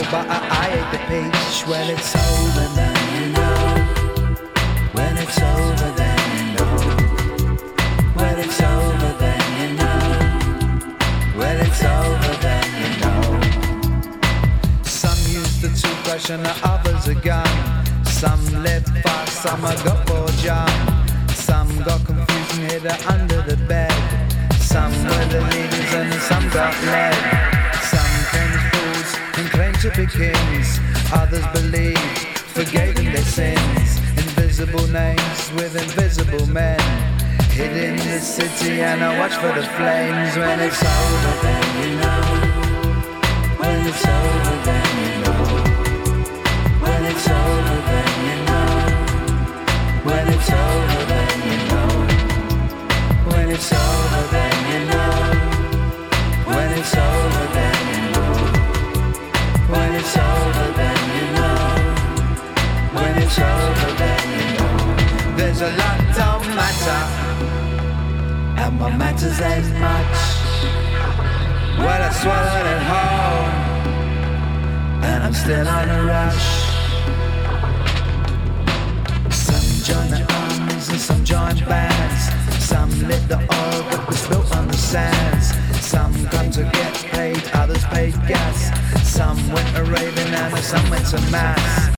but I ate the peach. When it's over then you know. When it's over then you know. When it's over then you know. When it's over then you know. Some use the toothbrush and the others a gun. Some live fast, some have got bored young. Some got confused and hid her under the bed. Some were the leaders and some got led. Some came as fools and claimed to be kings. Others believed, forgave them their sins. Invisible names with invisible men. Hid in the city and I watch for the flames. When it's over then you know. When it's over then you know. When it's over then you know. When it's over then you know. When it's over then you know. When it's over then you know. When it's over then you know. When it's over then you know. There's a lot don't matter, and what matters ain't much. Well, I swallowed it whole, and I'm still on a rush. Some join the armies and some join bands. Some lit the oil that was built on the sands. Some come to get paid, others paid gas. Some went a raving and some went to mass.